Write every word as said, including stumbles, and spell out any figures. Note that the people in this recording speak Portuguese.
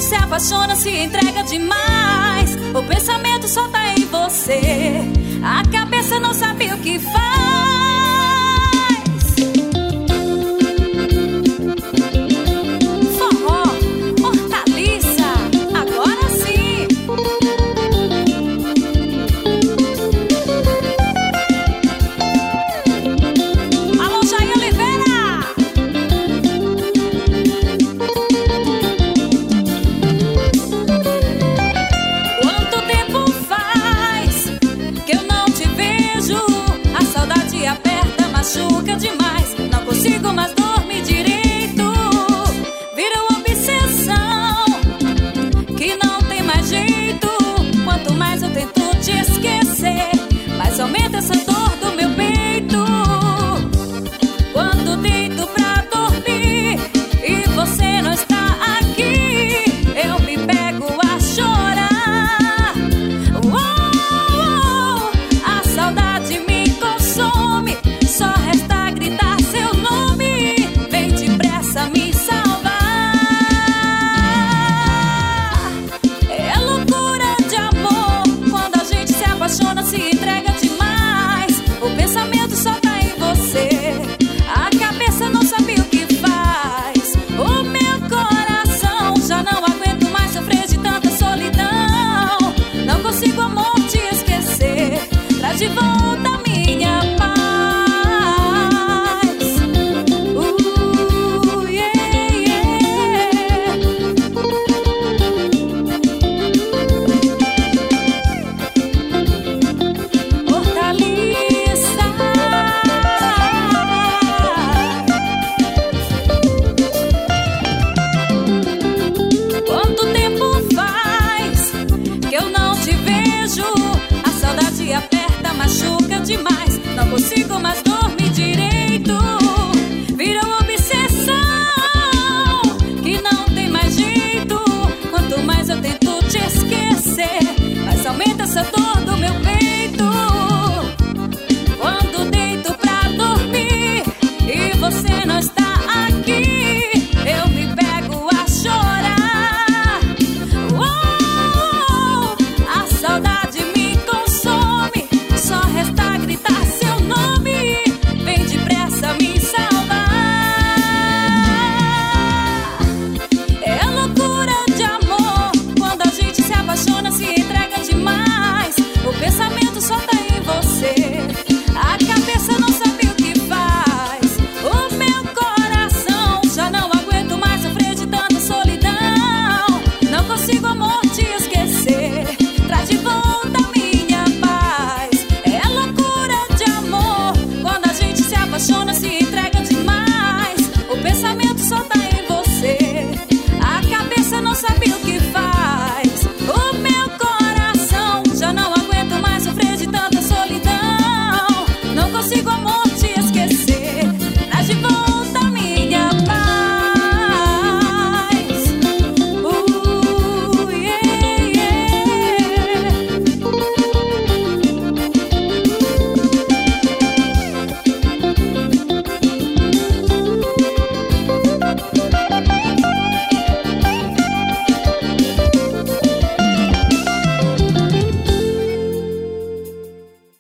se apaixona, se entrega demais. O pensamento só tá em você, a cabeça não sabe o que faz. Forró, Hortaliça, agora sim. Alô, Jair Oliveira. Quanto tempo faz que eu não te vejo? A saudade aperta, machuca demais. Não consigo mais dormir.